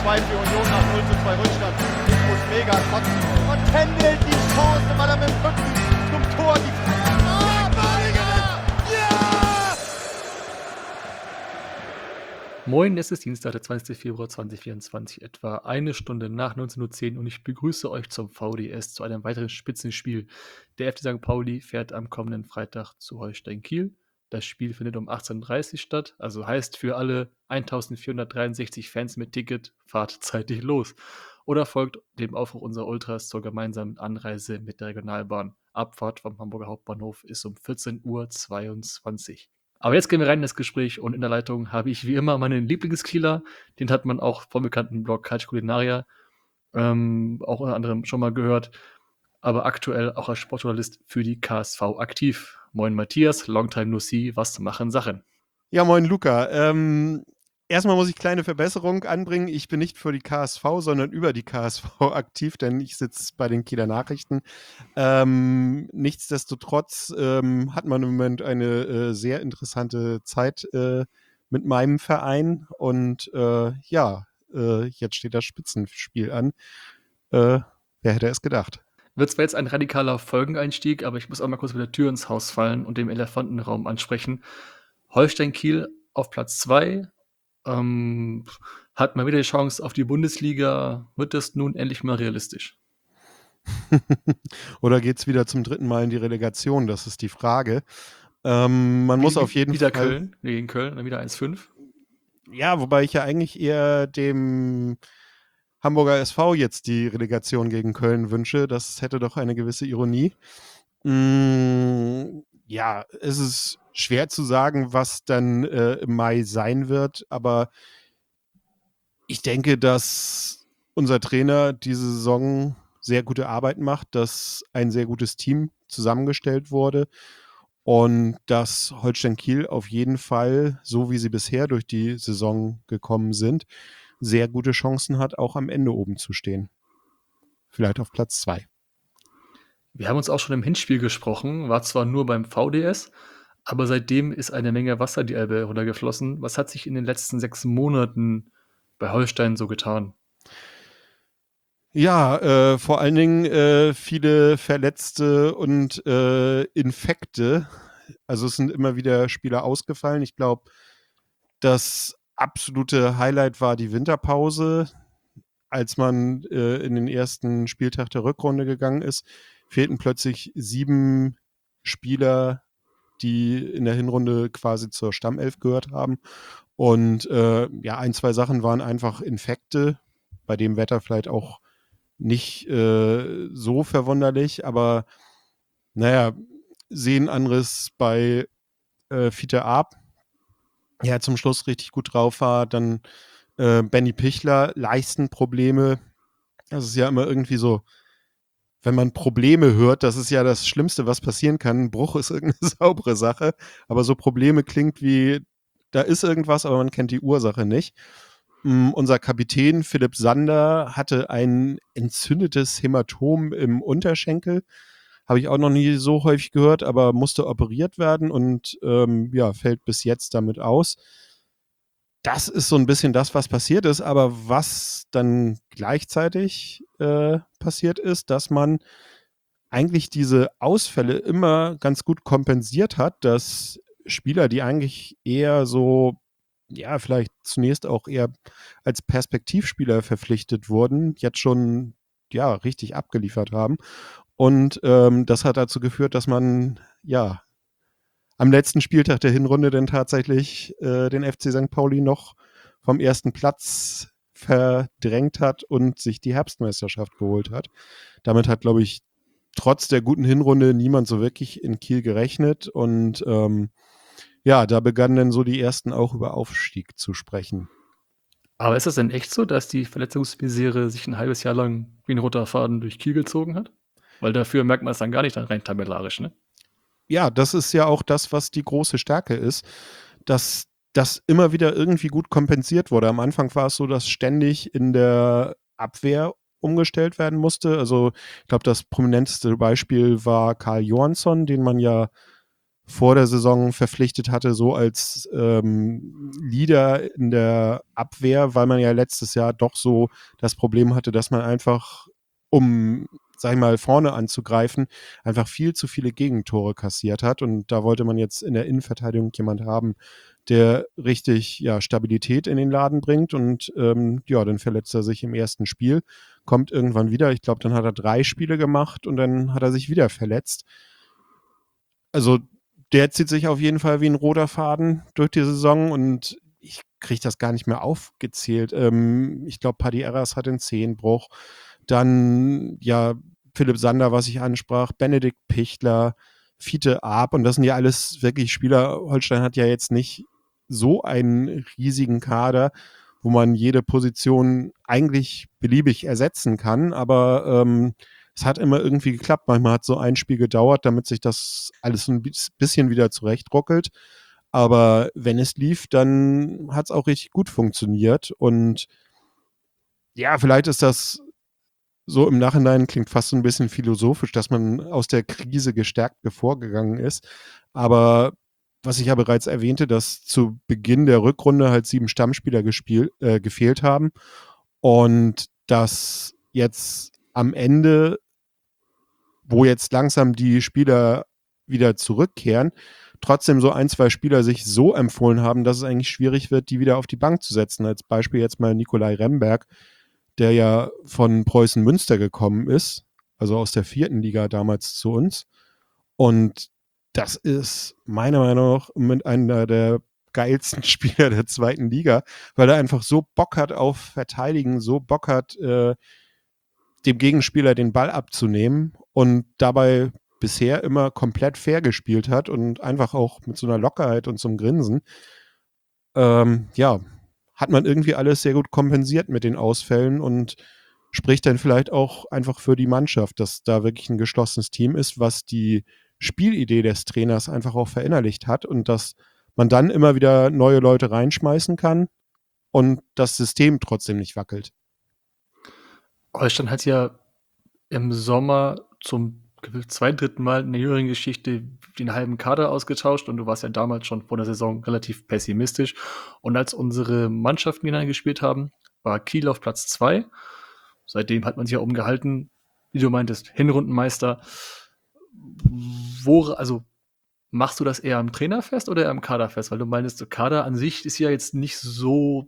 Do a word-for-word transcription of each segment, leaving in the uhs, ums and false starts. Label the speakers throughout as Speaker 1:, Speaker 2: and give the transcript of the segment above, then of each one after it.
Speaker 1: zwei für Union nach null zu zwei Rückstand. Ich muss mega kotzen. Und Kendall die Chance, weil er mit dem Rücken zum Tor die Ah, Badiger! Ja!
Speaker 2: Moin, es ist Dienstag, der zwanzigster Februar zweitausendvierundzwanzig, etwa eine Stunde nach neunzehn Uhr zehn und ich begrüße euch zum V D S zu einem weiteren Spitzenspiel. Der F C Sankt Pauli fährt am kommenden Freitag zu Holstein Kiel. Das Spiel findet um achtzehn Uhr dreißig statt, also heißt für alle eintausendvierhundertdreiundsechzig Fans mit Ticket, fahrt zeitig los. Oder folgt dem Aufruf unserer Ultras zur gemeinsamen Anreise mit der Regionalbahn. Abfahrt vom Hamburger Hauptbahnhof ist um vierzehn Uhr zweiundzwanzig. Aber jetzt gehen wir rein in das Gespräch und in der Leitung habe ich wie immer meinen Lieblingskieler. Den hat man auch vom bekannten Blog Culture Culinaria ähm, auch unter anderem schon mal gehört, aber aktuell auch als Sportjournalist für die K S V aktiv. Moin Matthias, long time no see, was machen Sachen?
Speaker 3: Ja, moin Luca. Ähm, erstmal muss ich kleine Verbesserung anbringen. Ich bin nicht für die K S V, sondern über die K S V aktiv, denn ich sitze bei den Kieler Nachrichten. Ähm, nichtsdestotrotz ähm, hat man im Moment eine äh, sehr interessante Zeit äh, mit meinem Verein und äh, ja, äh, jetzt steht das Spitzenspiel an. Äh, wer hätte es gedacht?
Speaker 2: Wird zwar jetzt ein radikaler Folgeneinstieg, aber ich muss auch mal kurz mit der Tür ins Haus fallen und den Elefantenraum ansprechen. Holstein Kiel auf Platz zwei, ähm, hat mal wieder die Chance auf die Bundesliga. Wird das nun endlich mal realistisch?
Speaker 3: Oder geht es wieder zum dritten Mal in die Relegation? Das ist die Frage. Ähm, man
Speaker 2: Wie-
Speaker 3: muss
Speaker 2: wie-
Speaker 3: auf jeden
Speaker 2: wieder
Speaker 3: Fall.
Speaker 2: Köln, gegen Köln, dann wieder eins fünf.
Speaker 3: Ja, wobei ich ja eigentlich eher dem Hamburger S V jetzt die Relegation gegen Köln wünsche. Das hätte doch eine gewisse Ironie. Mm, ja, es ist schwer zu sagen, was dann äh, im Mai sein wird, aber ich denke, dass unser Trainer diese Saison sehr gute Arbeit macht, dass ein sehr gutes Team zusammengestellt wurde und dass Holstein Kiel auf jeden Fall, so wie sie bisher durch die Saison gekommen sind, sehr gute Chancen hat, auch am Ende oben zu stehen. Vielleicht auf Platz zwei.
Speaker 2: Wir haben uns auch schon im Hinspiel gesprochen, war zwar nur beim V D S, aber seitdem ist eine Menge Wasser die Elbe runtergeflossen. Was hat sich in den letzten sechs Monaten bei Holstein so getan?
Speaker 3: Ja, äh, vor allen Dingen äh, viele Verletzte und äh, Infekte. Also es sind immer wieder Spieler ausgefallen. Ich glaube, das absolute Highlight war die Winterpause. Als man äh, in den ersten Spieltag der Rückrunde gegangen ist, fehlten plötzlich sieben Spieler, die in der Hinrunde quasi zur Stammelf gehört haben. Und äh, ja, ein, zwei Sachen waren einfach Infekte, bei dem Wetter vielleicht auch nicht äh, so verwunderlich, aber naja, Sehnenanriss bei äh, Fiete Arp, der zum Schluss richtig gut drauf war. Dann äh, Benny Pichler, Leistenprobleme. Das ist ja immer irgendwie so, wenn man Probleme hört, das ist ja das Schlimmste, was passieren kann. Ein Bruch ist irgendeine saubere Sache, aber so Probleme klingt wie, da ist irgendwas, aber man kennt die Ursache nicht. Mm, unser Kapitän Philipp Sander hatte ein entzündetes Hämatom im Unterschenkel. Habe ich auch noch nie so häufig gehört, aber musste operiert werden und ähm, ja, fällt bis jetzt damit aus. Das ist so ein bisschen das, was passiert ist, aber was dann gleichzeitig äh, passiert ist, dass man eigentlich diese Ausfälle immer ganz gut kompensiert hat, dass Spieler, die eigentlich eher so, ja, vielleicht zunächst auch eher als Perspektivspieler verpflichtet wurden, jetzt schon, ja, richtig abgeliefert haben. Und ähm, das hat dazu geführt, dass man, ja, am letzten Spieltag der Hinrunde dann tatsächlich äh, den F C Sankt Pauli noch vom ersten Platz verdrängt hat und sich die Herbstmeisterschaft geholt hat. Damit hat, glaube ich, trotz der guten Hinrunde niemand so wirklich in Kiel gerechnet. Und ähm, ja, da begannen dann so die ersten auch über Aufstieg zu sprechen.
Speaker 2: Aber ist das denn echt so, dass die Verletzungsmisere sich ein halbes Jahr lang wie ein roter Faden durch Kiel gezogen hat? Weil dafür merkt man es dann gar nicht dann rein tabellarisch, ne?
Speaker 3: Ja, das ist ja auch das, was die große Stärke ist, dass das immer wieder irgendwie gut kompensiert wurde. Am Anfang war es so, dass ständig in der Abwehr umgestellt werden musste. Also ich glaube, das prominenteste Beispiel war Karl Johansson, den man ja vor der Saison verpflichtet hatte, so als ähm, Leader in der Abwehr, weil man ja letztes Jahr doch so das Problem hatte, dass man einfach, um, sag ich mal, vorne anzugreifen, einfach viel zu viele Gegentore kassiert hat. Und da wollte man jetzt in der Innenverteidigung jemand haben, der richtig ja, Stabilität in den Laden bringt. Und ähm, ja, dann verletzt er sich im ersten Spiel, kommt irgendwann wieder. Ich glaube, dann hat er drei Spiele gemacht und dann hat er sich wieder verletzt. Also der zieht sich auf jeden Fall wie ein roter Faden durch die Saison und ich kriege das gar nicht mehr aufgezählt. Ähm, ich glaube, Paddy Erras hat den Zehenbruch. Dann, ja, Philipp Sander, was ich ansprach, Benedikt Pichler, Fiete Arp und das sind ja alles wirklich Spieler. Holstein hat ja jetzt nicht so einen riesigen Kader, wo man jede Position eigentlich beliebig ersetzen kann, aber ähm, es hat immer irgendwie geklappt. Manchmal hat so ein Spiel gedauert, damit sich das alles ein bisschen wieder zurechtruckelt. Aber wenn es lief, dann hat es auch richtig gut funktioniert. Und ja, vielleicht ist das so im Nachhinein, klingt fast so ein bisschen philosophisch, dass man aus der Krise gestärkt hervorgegangen ist. Aber was ich ja bereits erwähnte, dass zu Beginn der Rückrunde halt sieben Stammspieler gespielt, äh, gefehlt haben. Und dass jetzt am Ende, wo jetzt langsam die Spieler wieder zurückkehren, trotzdem so ein, zwei Spieler sich so empfohlen haben, dass es eigentlich schwierig wird, die wieder auf die Bank zu setzen. Als Beispiel jetzt mal Nikolai Remberg, der ja von Preußen Münster gekommen ist, also aus der vierten Liga damals zu uns. Und das ist meiner Meinung nach mit einer der geilsten Spieler der zweiten Liga, weil er einfach so Bock hat auf Verteidigen, so Bock hat, äh, dem Gegenspieler den Ball abzunehmen und dabei bisher immer komplett fair gespielt hat und einfach auch mit so einer Lockerheit und so einem Grinsen. Ähm, ja, hat man irgendwie alles sehr gut kompensiert mit den Ausfällen und spricht dann vielleicht auch einfach für die Mannschaft, dass da wirklich ein geschlossenes Team ist, was die Spielidee des Trainers einfach auch verinnerlicht hat und dass man dann immer wieder neue Leute reinschmeißen kann und das System trotzdem nicht wackelt.
Speaker 2: Holstein hat ja im Sommer zum zweiten, dritten Mal in der jüngeren Geschichte den halben Kader ausgetauscht und du warst ja damals schon vor der Saison relativ pessimistisch. Und als unsere Mannschaften gegeneinander gespielt haben, war Kiel auf Platz zwei. Seitdem hat man sich ja umgehalten, wie du meintest, Hinrundenmeister. Wo, also machst du das eher am Trainer fest oder eher am Kader fest? Weil du meintest, der Kader an sich ist ja jetzt nicht so,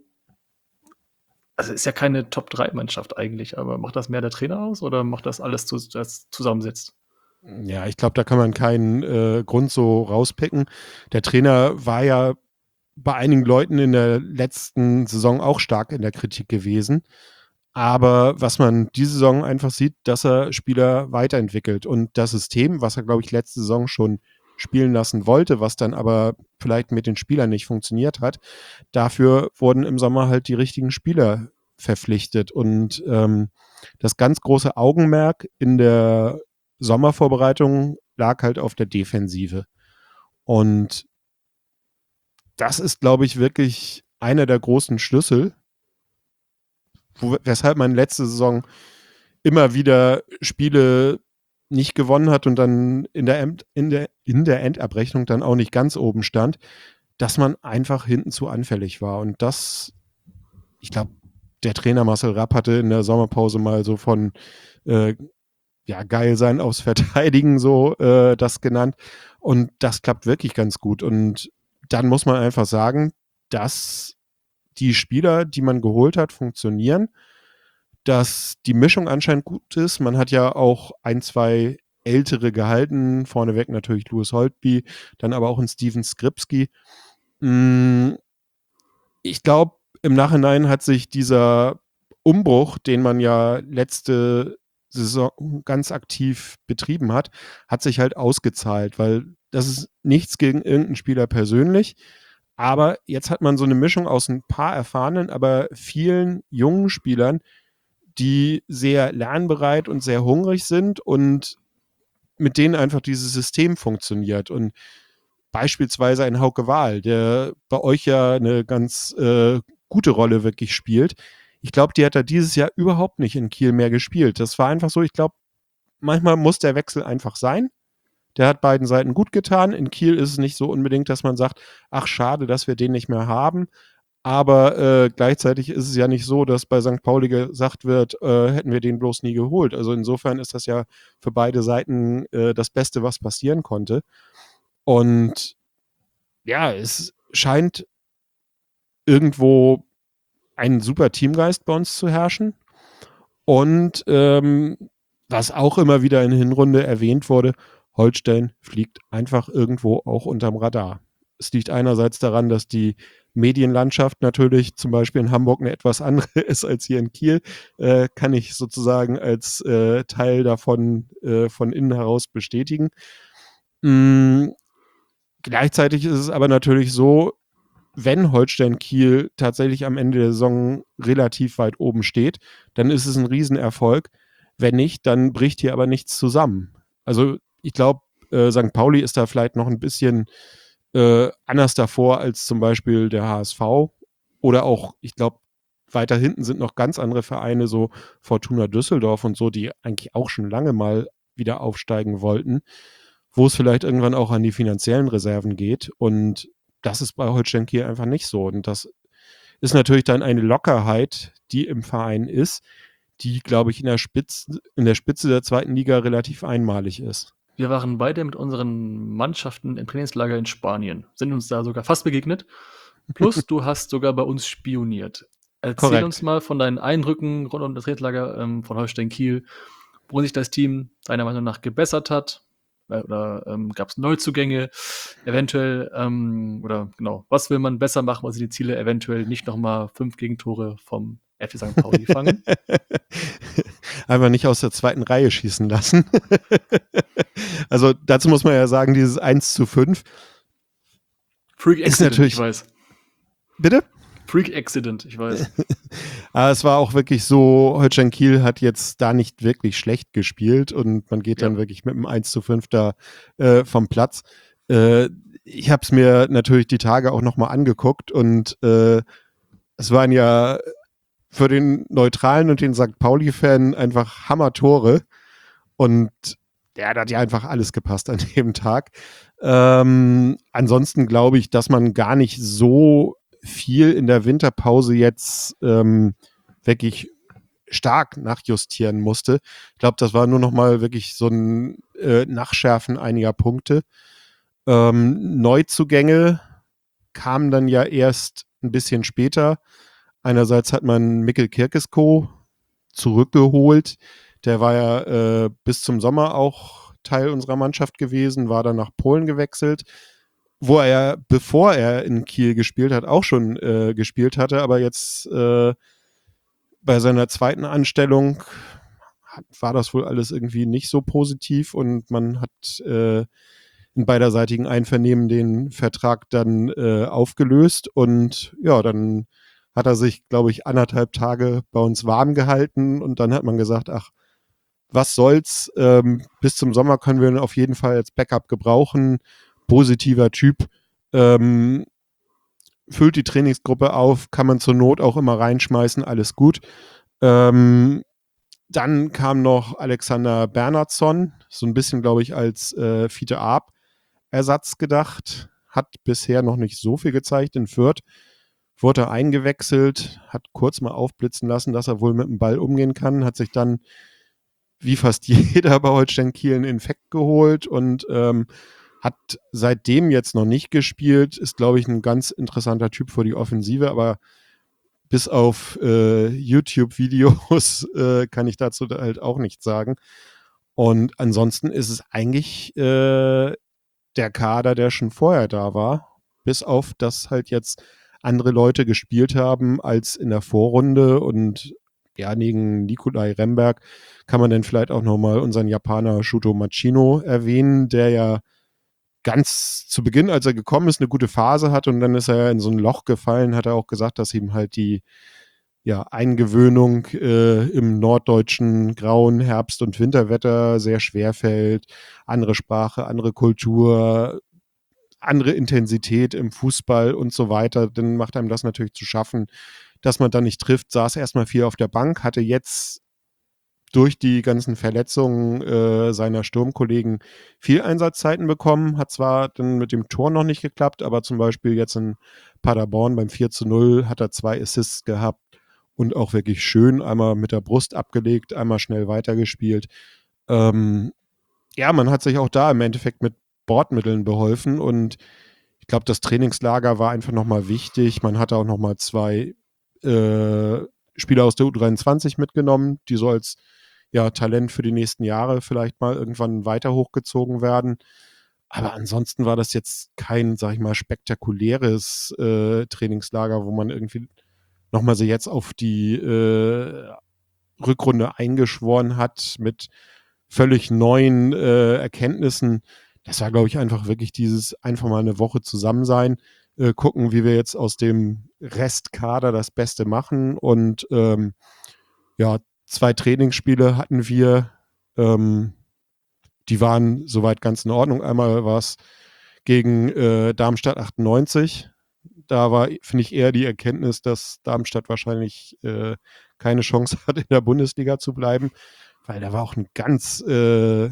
Speaker 2: also ist ja keine Top drei Mannschaft eigentlich, aber macht das mehr der Trainer aus oder macht das alles, zu, das zusammensetzt?
Speaker 3: Ja, ich glaube, da kann man keinen äh, Grund so rauspicken. Der Trainer war ja bei einigen Leuten in der letzten Saison auch stark in der Kritik gewesen. Aber was man diese Saison einfach sieht, dass er Spieler weiterentwickelt. Und das System, was er, glaube ich, letzte Saison schon spielen lassen wollte, was dann aber vielleicht mit den Spielern nicht funktioniert hat, dafür wurden im Sommer halt die richtigen Spieler verpflichtet. Und ähm, das ganz große Augenmerk in der Sommervorbereitung lag halt auf der Defensive. Und das ist, glaube ich, wirklich einer der großen Schlüssel, wo, weshalb man letzte Saison immer wieder Spiele nicht gewonnen hat und dann in der, End, in, der, in der Endabrechnung dann auch nicht ganz oben stand, dass man einfach hinten zu anfällig war. Und das, ich glaube, der Trainer Marcel Rapp hatte in der Sommerpause mal so von äh, ja, geil sein aufs Verteidigen so äh, das genannt. Und das klappt wirklich ganz gut. Und dann muss man einfach sagen, dass die Spieler, die man geholt hat, funktionieren, dass die Mischung anscheinend gut ist. Man hat ja auch ein, zwei ältere gehalten, vorneweg natürlich Louis Holtby, dann aber auch ein Steven Skripski. Ich glaube, im Nachhinein hat sich dieser Umbruch, den man ja letzte Saison ganz aktiv betrieben hat, hat sich halt ausgezahlt, weil das ist nichts gegen irgendeinen Spieler persönlich, aber jetzt hat man so eine Mischung aus ein paar erfahrenen, aber vielen jungen Spielern, die sehr lernbereit und sehr hungrig sind und mit denen einfach dieses System funktioniert. Und beispielsweise ein Hauke Wahl, der bei euch ja eine ganz äh, gute Rolle wirklich spielt. Ich glaube, die hat er dieses Jahr überhaupt nicht in Kiel mehr gespielt. Das war einfach so, ich glaube, manchmal muss der Wechsel einfach sein, Der hat beiden Seiten gut getan. In Kiel ist es nicht so unbedingt, dass man sagt, ach schade, dass wir den nicht mehr haben. Aber äh, gleichzeitig ist es ja nicht so, dass bei Sankt Pauli gesagt wird, äh, hätten wir den bloß nie geholt. Also insofern ist das ja für beide Seiten äh, das Beste, was passieren konnte. Und ja, es scheint irgendwo ein super Teamgeist bei uns zu herrschen. Und ähm, was auch immer wieder in der Hinrunde erwähnt wurde, Holstein fliegt einfach irgendwo auch unterm Radar. Es liegt einerseits daran, dass die Medienlandschaft natürlich zum Beispiel in Hamburg eine etwas andere ist als hier in Kiel, äh, kann ich sozusagen als äh, Teil davon äh, von innen heraus bestätigen. Mm, gleichzeitig ist es aber natürlich so, wenn Holstein Kiel tatsächlich am Ende der Saison relativ weit oben steht, dann ist es ein Riesenerfolg. Wenn nicht, dann bricht hier aber nichts zusammen. Also ich glaube, äh, Sankt Pauli ist da vielleicht noch ein bisschen äh, anders davor als zum Beispiel der H S V. Oder auch, ich glaube, weiter hinten sind noch ganz andere Vereine, so Fortuna Düsseldorf und so, die eigentlich auch schon lange mal wieder aufsteigen wollten, wo es vielleicht irgendwann auch an die finanziellen Reserven geht. Und das ist bei Holstein Kiel einfach nicht so. Und das ist natürlich dann eine Lockerheit, die im Verein ist, die, glaube ich, in der Spitze, in der Spitze der zweiten Liga relativ einmalig ist.
Speaker 2: Wir waren beide mit unseren Mannschaften im Trainingslager in Spanien, sind uns da sogar fast begegnet. Plus, du hast sogar bei uns spioniert. Erzähl
Speaker 3: Korrekt.
Speaker 2: uns mal von deinen Eindrücken rund um das Trainingslager ähm, von Holstein Kiel, worin sich das Team deiner Meinung nach gebessert hat. Oder ähm, gab es Neuzugänge, eventuell, ähm, oder genau, was will man besser machen, was sind die Ziele, eventuell nicht nochmal fünf Gegentore vom F C Sankt Pauli fangen?
Speaker 3: Einfach nicht aus der zweiten Reihe schießen lassen. Also dazu muss man ja sagen, dieses eins zu fünf
Speaker 2: Freak
Speaker 3: ist
Speaker 2: Accident,
Speaker 3: natürlich-
Speaker 2: ich weiß.
Speaker 3: Bitte?
Speaker 2: Freak Accident, ich weiß.
Speaker 3: Aber es war auch wirklich so, Holstein Kiel hat jetzt da nicht wirklich schlecht gespielt und man geht dann
Speaker 2: Ja.
Speaker 3: wirklich mit einem eins zu fünf da äh, vom Platz. Äh, ich habe es mir natürlich die Tage auch nochmal angeguckt und äh, es waren ja für den Neutralen und den Sankt Pauli-Fan einfach Hammer-Tore und ja, da hat ja einfach alles gepasst an dem Tag. Ähm, ansonsten glaube ich, dass man gar nicht so viel in der Winterpause jetzt ähm, wirklich stark nachjustieren musste. Ich glaube, das war nur noch mal wirklich so ein äh, Nachschärfen einiger Punkte. Ähm, Neuzugänge kamen dann ja erst ein bisschen später. Einerseits hat man Mikkel Kirkesko zurückgeholt. Der war ja äh, bis zum Sommer auch Teil unserer Mannschaft gewesen, war dann nach Polen gewechselt, wo er, bevor er in Kiel gespielt hat, auch schon äh, gespielt hatte, aber jetzt äh, bei seiner zweiten Anstellung hat, war das wohl alles irgendwie nicht so positiv und man hat äh, in beiderseitigen Einvernehmen den Vertrag dann äh, aufgelöst und ja, dann hat er sich, glaube ich, anderthalb Tage bei uns warm gehalten und dann hat man gesagt, ach, was soll's, ähm, bis zum Sommer können wir ihn auf jeden Fall als Backup gebrauchen. Positiver Typ, ähm, füllt die Trainingsgruppe auf, kann man zur Not auch immer reinschmeißen, alles gut. Ähm, dann kam noch Alexander Bernhardsson, so ein bisschen, glaube ich, als äh, Fiete Arp Ersatz gedacht, hat bisher noch nicht so viel gezeigt in Fürth, wurde eingewechselt, hat kurz mal aufblitzen lassen, dass er wohl mit dem Ball umgehen kann, hat sich dann wie fast jeder bei Holstein Kiel einen Infekt geholt und ähm, hat seitdem jetzt noch nicht gespielt, ist, glaube ich, ein ganz interessanter Typ für die Offensive, aber bis auf äh, YouTube-Videos äh, kann ich dazu halt auch nichts sagen. Und ansonsten ist es eigentlich äh, der Kader, der schon vorher da war, bis auf, dass halt jetzt andere Leute gespielt haben als in der Vorrunde und ja, neben Nikolai Remberg kann man dann vielleicht auch nochmal unseren Japaner Shuto Machino erwähnen, der ja ganz zu Beginn, als er gekommen ist, eine gute Phase hat und dann ist er in so ein Loch gefallen, hat er auch gesagt, dass ihm halt die ja, Eingewöhnung äh, im norddeutschen grauen Herbst- und Winterwetter sehr schwer fällt. Andere Sprache, andere Kultur, andere Intensität im Fußball und so weiter. Dann macht einem das natürlich zu schaffen, dass man dann nicht trifft. Saß erstmal viel auf der Bank, hatte jetzt durch die ganzen Verletzungen äh, seiner Sturmkollegen viel Einsatzzeiten bekommen. Hat zwar dann mit dem Tor noch nicht geklappt, aber zum Beispiel jetzt in Paderborn beim vier zu null hat er zwei Assists gehabt und auch wirklich schön, einmal mit der Brust abgelegt, einmal schnell weitergespielt. Ähm, ja, man hat sich auch da im Endeffekt mit Bordmitteln beholfen und ich glaube, das Trainingslager war einfach nochmal wichtig. Man hatte auch nochmal zwei äh, Spieler aus der U dreiundzwanzig mitgenommen, die so als ja, Talent für die nächsten Jahre vielleicht mal irgendwann weiter hochgezogen werden. Aber ansonsten war das jetzt kein, sag ich mal, spektakuläres äh, Trainingslager, wo man irgendwie nochmal so jetzt auf die äh, Rückrunde eingeschworen hat mit völlig neuen äh, Erkenntnissen. Das war, glaube ich, einfach wirklich dieses einfach mal eine Woche zusammen sein, äh, gucken, wie wir jetzt aus dem Restkader das Beste machen. Und ähm, ja, zwei Trainingsspiele hatten wir, ähm, die waren soweit ganz in Ordnung. Einmal war es gegen äh, Darmstadt achtundneunzig. Da war, finde ich, eher die Erkenntnis, dass Darmstadt wahrscheinlich äh, keine Chance hat, in der Bundesliga zu bleiben, weil da war auch ein ganz äh,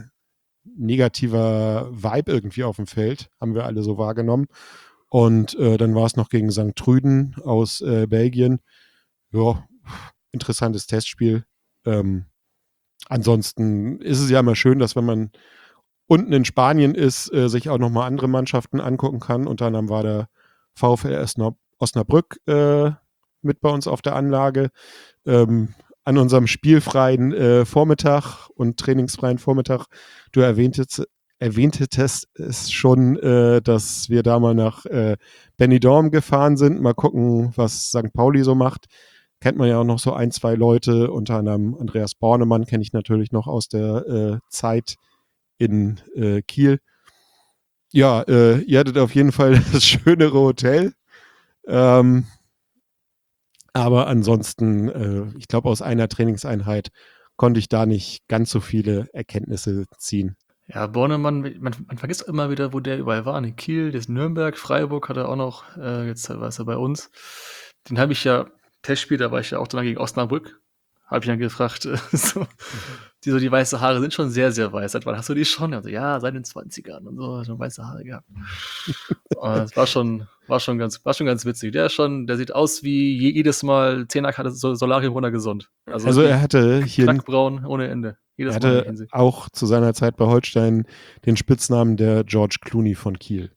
Speaker 3: negativer Vibe irgendwie auf dem Feld, haben wir alle so wahrgenommen. Und äh, dann war es noch gegen Sankt Trüden aus äh, Belgien. Ja, interessantes Testspiel. Ähm, ansonsten ist es ja immer schön, dass wenn man unten in Spanien ist, äh, sich auch nochmal andere Mannschaften angucken kann. Unter anderem war der VfL Osnabrück äh, mit bei uns auf der Anlage. Ähm, an unserem spielfreien äh, Vormittag und trainingsfreien Vormittag, du erwähntest, erwähntest es schon, äh, dass wir da mal nach äh, Benidorm gefahren sind. Mal gucken, was Sankt Pauli so macht. Kennt man ja auch noch so ein, zwei Leute, unter anderem Andreas Bornemann kenne ich natürlich noch aus der äh, Zeit in äh, Kiel. Ja, äh, ihr hattet auf jeden Fall das schönere Hotel. Ähm, aber ansonsten, äh, ich glaube, aus einer Trainingseinheit konnte ich da nicht ganz so viele Erkenntnisse ziehen.
Speaker 2: Ja, Bornemann, man, man vergisst immer wieder, wo der überall war. In Kiel, das Nürnberg, Freiburg hat er auch noch, äh, jetzt war er bei uns. Den habe ich ja, Testspiel, da war ich ja auch dann gegen Osnabrück. Habe ich dann gefragt, äh, so, die, so die weiße Haare sind schon sehr, sehr weiß. Seit wann hast du die schon? Also, ja, seit den zwanzigern und so, schon weiße Haare gehabt. Das war schon, war schon ganz, war schon ganz witzig. Der ist schon, der sieht aus wie jedes Mal Zehnerkarte Solarium runtergesund.
Speaker 3: Also, also er hatte hier
Speaker 2: Knackbraun ohne Ende.
Speaker 3: Jedes er hatte Mal auch zu seiner Zeit bei Holstein den Spitznamen der George Clooney von Kiel.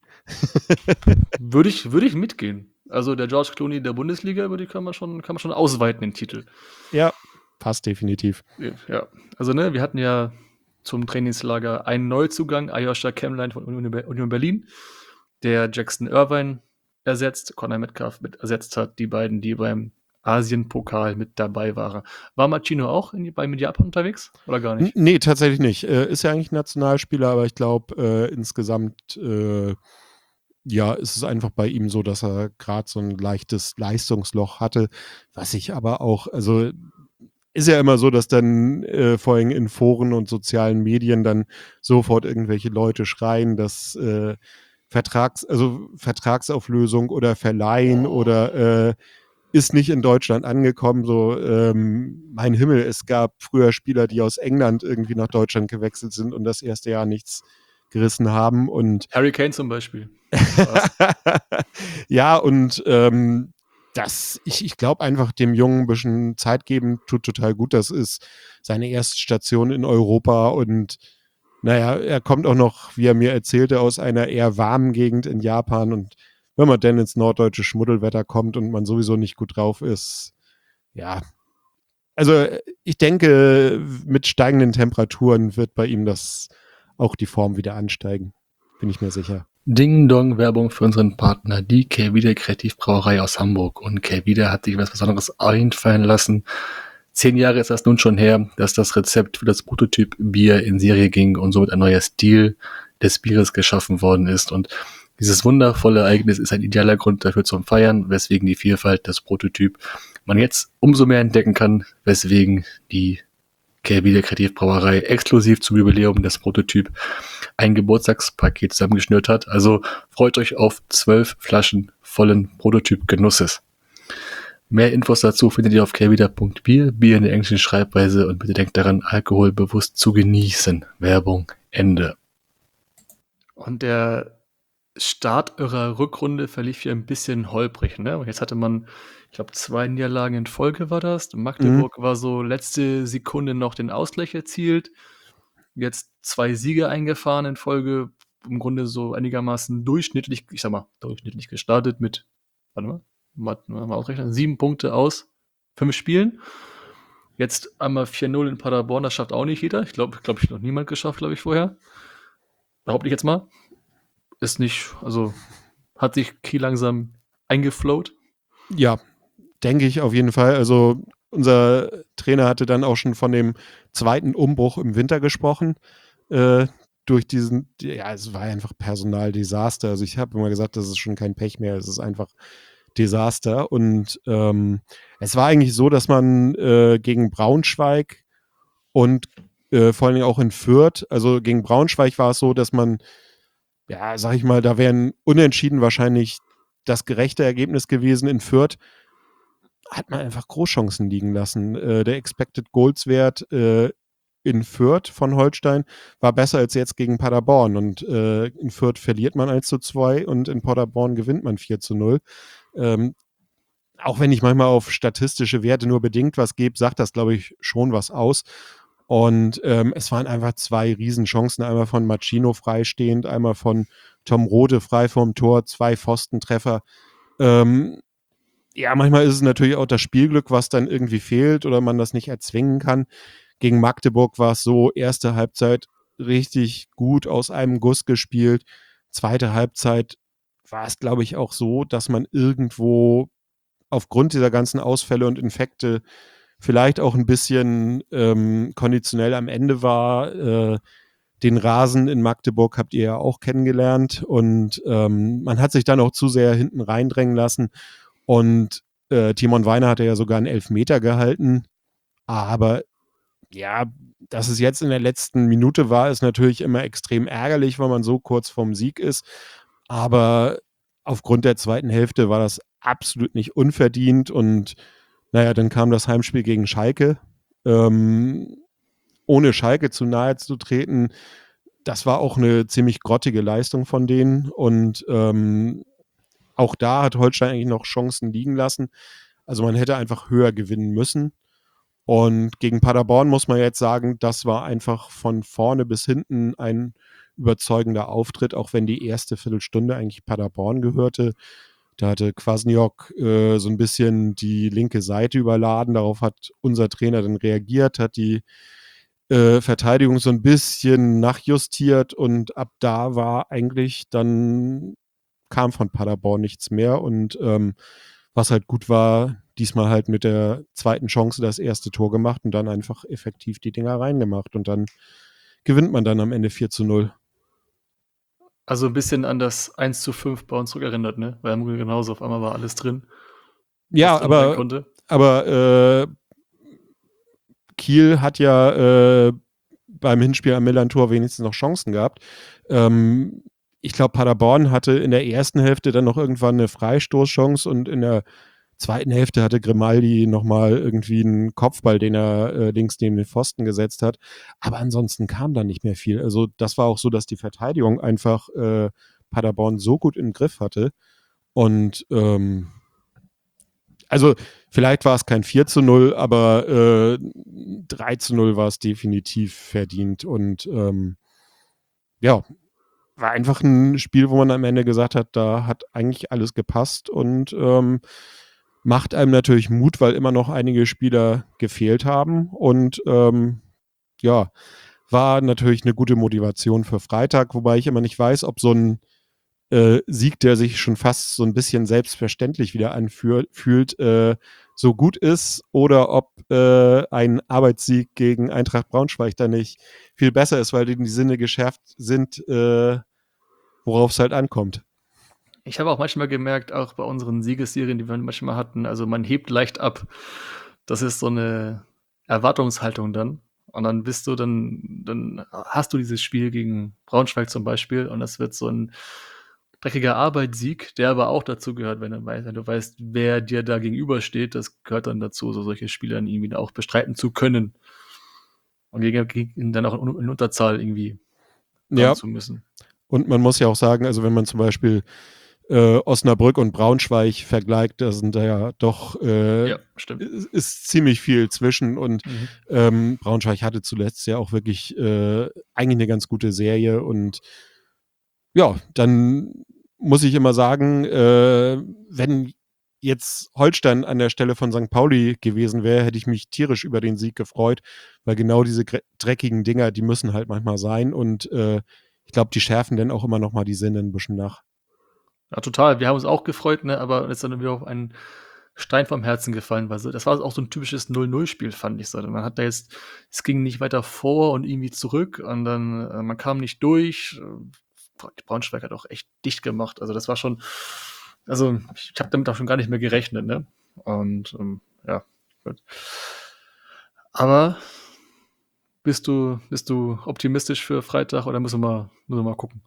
Speaker 2: würde ich, würde ich mitgehen. Also der George Clooney der Bundesliga, über die kann man schon, kann man schon ausweiten, den Titel.
Speaker 3: Ja, passt definitiv.
Speaker 2: Ja, also ne, wir hatten ja zum Trainingslager einen Neuzugang, Aljoscha Kemmlein von Union Berlin, der Jackson Irvine ersetzt, Conor Metcalf mit ersetzt hat, die beiden, die beim Asien-Pokal mit dabei waren. War Machino auch in, bei Japan unterwegs oder gar nicht?
Speaker 3: Nee, tatsächlich nicht. Äh, ist ja eigentlich Nationalspieler, aber ich glaube äh, insgesamt äh, ja, ist es einfach bei ihm so, dass er gerade so ein leichtes Leistungsloch hatte, was ich aber auch, also ist ja immer so, dass dann äh, vor allem in Foren und sozialen Medien dann sofort irgendwelche Leute schreien, dass äh, Vertrags, also Vertragsauflösung oder Verleihen oh. oder äh, ist nicht in Deutschland angekommen. So, ähm, mein Himmel, es gab früher Spieler, die aus England irgendwie nach Deutschland gewechselt sind und das erste Jahr nichts gerissen haben. Und
Speaker 2: Harry Kane zum Beispiel.
Speaker 3: Ja, und ähm, das, ich, ich glaube einfach, dem Jungen ein bisschen Zeit geben, tut total gut. Das ist seine erste Station in Europa und naja, er kommt auch noch, wie er mir erzählte, aus einer eher warmen Gegend in Japan und wenn man dann ins norddeutsche Schmuddelwetter kommt und man sowieso nicht gut drauf ist, ja. Also ich denke, mit steigenden Temperaturen wird bei ihm das auch die Form wieder ansteigen. Bin ich mir sicher.
Speaker 2: Ding-Dong-Werbung für unseren Partner, die Kelvida Kreativbrauerei aus Hamburg. Und Kelvida hat sich was Besonderes einfallen lassen. Zehn Jahre ist das nun schon her, dass das Rezept für das Prototyp Bier in Serie ging und somit ein neuer Stil des Bieres geschaffen worden ist. Und dieses wundervolle Ereignis ist ein idealer Grund dafür zum Feiern, weswegen die Vielfalt des Prototyp man jetzt umso mehr entdecken kann, weswegen die Kelvida Kreativbrauerei exklusiv zum Jubiläum des Prototyp ein Geburtstagspaket zusammengeschnürt hat. Also freut euch auf zwölf Flaschen vollen Prototyp-Genusses. Mehr Infos dazu findet ihr auf kelvida punkt bier, Bier in der englischen Schreibweise, und bitte denkt daran, Alkohol bewusst zu genießen. Werbung, Ende. Und der Start eurer Rückrunde verlief hier ein bisschen holprig, ne? Und jetzt hatte man, ich glaube, zwei Niederlagen in Folge war das. Magdeburg war so letzte Sekunde noch den Ausgleich erzielt. Jetzt zwei Siege eingefahren in Folge, im Grunde so einigermaßen durchschnittlich, ich sag mal, durchschnittlich gestartet mit, warte mal, mal, mal ausrechnen, sieben Punkte aus fünf Spielen. Jetzt einmal vier null in Paderborn, das schafft auch nicht jeder. Ich glaube, glaube ich, noch niemand geschafft, glaube ich, vorher. Behaupte ich jetzt mal. Ist nicht, also hat sich Kiel langsam eingeflowt.
Speaker 3: Ja, denke ich auf jeden Fall. Also unser Trainer hatte dann auch schon von dem zweiten Umbruch im Winter gesprochen. Äh, durch diesen, ja, es war einfach Personaldesaster. Also ich habe immer gesagt, das ist schon kein Pech mehr, es ist einfach Desaster. Und ähm, es war eigentlich so, dass man äh, gegen Braunschweig und äh, vor allen Dingen auch in Fürth, also gegen Braunschweig war es so, dass man, ja, sag ich mal, da wären Unentschieden wahrscheinlich das gerechte Ergebnis gewesen. In Fürth hat man einfach Großchancen liegen lassen. Äh, der Expected Goals Wert äh, in Fürth von Holstein war besser als jetzt gegen Paderborn. Und äh, in Fürth verliert man eins zu zwei und in Paderborn gewinnt man vier zu null. Ähm, auch wenn ich manchmal auf statistische Werte nur bedingt was gebe, sagt das, glaube ich, schon was aus. Und ähm, es waren einfach zwei Riesenchancen. Einmal von Machino freistehend, einmal von Tom Rode frei vorm Tor, zwei Pfostentreffer. Ähm, ja, manchmal ist es natürlich auch das Spielglück, was dann irgendwie fehlt oder man das nicht erzwingen kann. Gegen Magdeburg war es so, erste Halbzeit richtig gut aus einem Guss gespielt. Zweite Halbzeit war es, glaube ich, auch so, dass man irgendwo aufgrund dieser ganzen Ausfälle und Infekte vielleicht auch ein bisschen ähm, konditionell am Ende war. Äh, den Rasen in Magdeburg habt ihr ja auch kennengelernt und ähm, man hat sich dann auch zu sehr hinten reindrängen lassen. Und äh, Timon Weiner hatte ja sogar einen Elfmeter gehalten. Aber ja, dass es jetzt in der letzten Minute war, ist natürlich immer extrem ärgerlich, weil man so kurz vorm Sieg ist. Aber aufgrund der zweiten Hälfte war das absolut nicht unverdient. Und naja, dann kam das Heimspiel gegen Schalke. Ähm, ohne Schalke zu nahe zu treten, das war auch eine ziemlich grottige Leistung von denen. Und ähm, auch da hat Holstein eigentlich noch Chancen liegen lassen. Also man hätte einfach höher gewinnen müssen. Und gegen Paderborn muss man jetzt sagen, das war einfach von vorne bis hinten ein überzeugender Auftritt, auch wenn die erste Viertelstunde eigentlich Paderborn gehörte. Da hatte Kwasniok äh, so ein bisschen die linke Seite überladen. Darauf hat unser Trainer dann reagiert, hat die äh, Verteidigung so ein bisschen nachjustiert und ab da war eigentlich dann kam von Paderborn nichts mehr und ähm, was halt gut war, diesmal halt mit der zweiten Chance das erste Tor gemacht und dann einfach effektiv die Dinger reingemacht und dann gewinnt man dann am Ende vier zu null.
Speaker 2: Also ein bisschen an das eins zu fünf bei uns zurückerinnert, ne? Weil im Grunde genauso, auf einmal war alles drin.
Speaker 3: Ja,
Speaker 2: was drin sein
Speaker 3: aber,
Speaker 2: konnte.
Speaker 3: aber äh, Kiel hat ja äh, beim Hinspiel am Millantor wenigstens noch Chancen gehabt. Ähm, ich glaube, Paderborn hatte in der ersten Hälfte dann noch irgendwann eine Freistoßchance und in der zweiten Hälfte hatte Grimaldi nochmal irgendwie einen Kopfball, den er äh, links neben den Pfosten gesetzt hat. Aber ansonsten kam da nicht mehr viel. Also das war auch so, dass die Verteidigung einfach äh, Paderborn so gut im Griff hatte. Und ähm, also vielleicht war es kein vier zu null, aber äh, drei zu null war es definitiv verdient. Und ähm, ja, war einfach ein Spiel, wo man am Ende gesagt hat, da hat eigentlich alles gepasst und ähm, macht einem natürlich Mut, weil immer noch einige Spieler gefehlt haben. Und ähm, ja, war natürlich eine gute Motivation für Freitag, wobei ich immer nicht weiß, ob so ein äh, Sieg, der sich schon fast so ein bisschen selbstverständlich wieder anfühlt, äh, so gut ist oder ob äh, ein Arbeitssieg gegen Eintracht Braunschweig da nicht viel besser ist, weil die Sinne geschärft sind, äh, worauf es halt ankommt.
Speaker 2: Ich habe auch manchmal gemerkt, auch bei unseren Siegesserien, die wir manchmal hatten, also man hebt leicht ab. Das ist so eine Erwartungshaltung dann. Und dann bist du dann, dann hast du dieses Spiel gegen Braunschweig zum Beispiel und das wird so ein dreckiger Arbeit-Sieg, der aber auch dazu gehört, wenn du weißt, wenn du weißt, wer dir da gegenübersteht, das gehört dann dazu, so solche Spiele dann irgendwie auch bestreiten zu können. Und gegen, gegen dann auch in, in Unterzahl irgendwie ran
Speaker 3: Ja,
Speaker 2: zu müssen.
Speaker 3: und man muss ja auch sagen, also wenn man zum Beispiel äh, Osnabrück und Braunschweig vergleicht, da sind da ja doch, äh,
Speaker 2: Ja, stimmt.
Speaker 3: ist, ist ziemlich viel zwischen und
Speaker 2: Mhm.
Speaker 3: ähm, Braunschweig hatte zuletzt ja auch wirklich äh, eigentlich eine ganz gute Serie und ja, dann muss ich immer sagen, äh, wenn jetzt Holstein an der Stelle von Sankt Pauli gewesen wäre, hätte ich mich tierisch über den Sieg gefreut, weil genau diese gre- dreckigen Dinger, die müssen halt manchmal sein und äh, ich glaube, die schärfen dann auch immer noch mal die Sinne ein bisschen nach.
Speaker 2: Ja, total. Wir haben uns auch gefreut, ne, aber ist dann wieder auf einen Stein vom Herzen gefallen, weil so das war auch so ein typisches null null-Spiel, fand ich so. Man hat da jetzt es ging nicht weiter vor und irgendwie zurück und dann äh, man kam nicht durch. Äh, Bra Braunschweig hat auch echt dicht gemacht. Also, das war schon also, ich habe damit auch schon gar nicht mehr gerechnet, ne? Und, ähm, ja, gut. Aber bist du bist du optimistisch für Freitag oder müssen wir müssen wir mal gucken?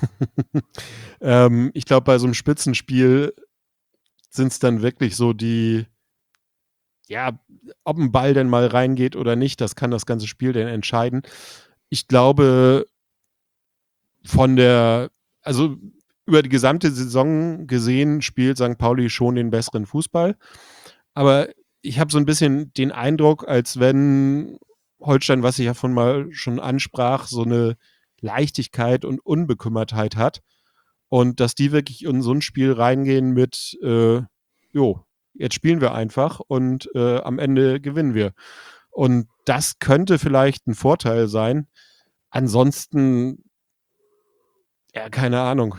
Speaker 3: ähm, ich glaube, bei so einem Spitzenspiel sind es dann wirklich so die, ja, ob ein Ball denn mal reingeht oder nicht, das kann das ganze Spiel dann entscheiden. Ich glaube, von der, also über die gesamte Saison gesehen spielt Sankt Pauli schon den besseren Fußball. Aber ich habe so ein bisschen den Eindruck, als wenn Holstein, was ich ja von mal schon ansprach, so eine Leichtigkeit und Unbekümmertheit hat. Und dass die wirklich in so ein Spiel reingehen mit, äh, jo, jetzt spielen wir einfach und äh, am Ende gewinnen wir. Und das könnte vielleicht ein Vorteil sein. Ansonsten, ja, keine Ahnung,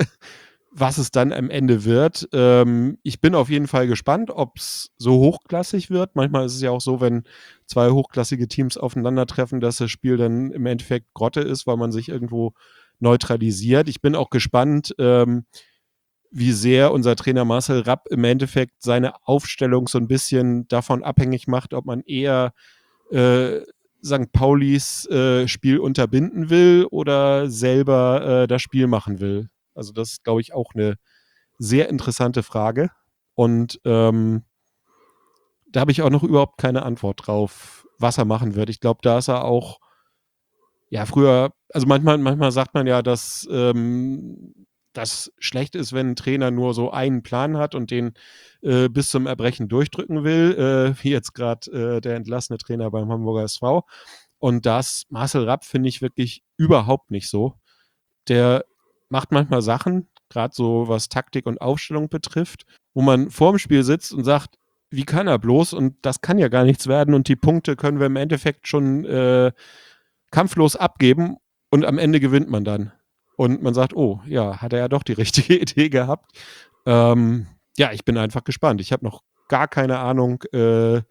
Speaker 3: was es dann am Ende wird. Ähm, ich bin auf jeden Fall gespannt, ob es so hochklassig wird. Manchmal ist es ja auch so, wenn zwei hochklassige Teams aufeinandertreffen, dass das Spiel dann im Endeffekt Grotte ist, weil man sich irgendwo neutralisiert. Ich bin auch gespannt, ähm, wie sehr unser Trainer Marcel Rapp im Endeffekt seine Aufstellung so ein bisschen davon abhängig macht, ob man eher äh, Sankt Paulis äh, Spiel unterbinden will oder selber äh, das Spiel machen will. Also das ist, glaube ich, auch eine sehr interessante Frage. Und ähm, da habe ich auch noch überhaupt keine Antwort drauf, was er machen wird. Ich glaube, da ist er auch, ja, früher, also manchmal, manchmal sagt man ja, dass ähm, das schlecht ist, wenn ein Trainer nur so einen Plan hat und den äh, bis zum Erbrechen durchdrücken will, äh, wie jetzt gerade äh, der entlassene Trainer beim Hamburger S V. Und das Marcel Rapp finde ich wirklich überhaupt nicht so. Der macht manchmal Sachen, gerade so was Taktik und Aufstellung betrifft, wo man vorm Spiel sitzt und sagt, wie kann er bloß? Und das kann ja gar nichts werden und die Punkte können wir im Endeffekt schon äh, kampflos abgeben und am Ende gewinnt man dann. Und man sagt, oh, ja, hat er ja doch die richtige Idee gehabt. Ähm, ja, ich bin einfach gespannt. Ich habe noch gar keine Ahnung, äh,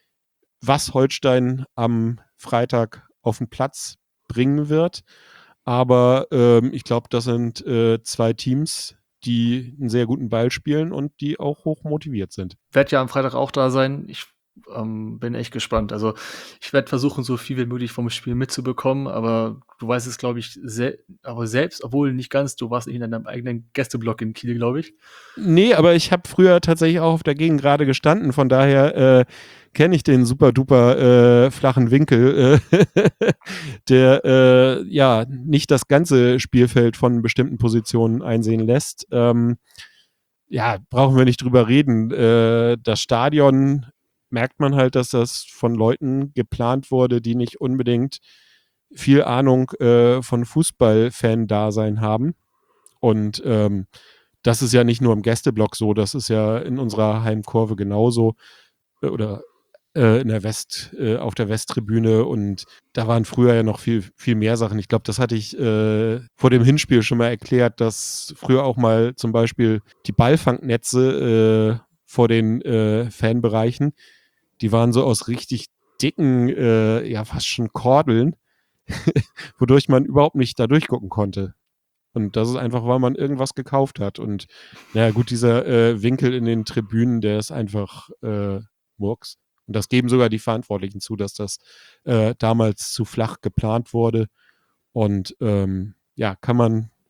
Speaker 3: was Holstein am Freitag auf den Platz bringen wird. Aber ähm, ich glaube, das sind äh, zwei Teams, die einen sehr guten Ball spielen und die auch hoch motiviert sind.
Speaker 2: Werde ja am Freitag auch da sein. Ich, ähm, bin echt gespannt. Also, ich werde versuchen, so viel wie möglich vom Spiel mitzubekommen, aber du weißt es, glaube ich, sel aber selbst, obwohl nicht ganz, du warst nicht in deinem eigenen Gästeblock in Kiel, glaube ich.
Speaker 3: Nee, aber ich habe früher tatsächlich auch auf der Gegend gerade gestanden. Von daher äh, kenne ich den super duper äh, flachen Winkel, äh, der äh, ja nicht das ganze Spielfeld von bestimmten Positionen einsehen lässt. Ähm, ja, brauchen wir nicht drüber reden. Äh, das Stadion merkt man halt, dass das von Leuten geplant wurde, die nicht unbedingt viel Ahnung äh, von Fußball-Fan-Dasein haben. Und ähm, das ist ja nicht nur im Gästeblock so, das ist ja in unserer Heimkurve genauso äh, oder äh, in der West, äh, auf der Westtribüne und da waren früher ja noch viel, viel mehr Sachen. Ich glaube, das hatte ich äh, vor dem Hinspiel schon mal erklärt, dass früher auch mal zum Beispiel die Ballfangnetze äh, vor den äh, Fanbereichen, die waren so aus richtig dicken, äh, ja fast schon Kordeln, wodurch man überhaupt nicht da durchgucken konnte. Und das ist einfach, weil man irgendwas gekauft hat. Und naja, gut, dieser äh, Winkel in den Tribünen, der ist einfach äh, Murks. Und das geben sogar die Verantwortlichen zu, dass das äh, damals zu flach geplant wurde. Und ähm, ja, kann man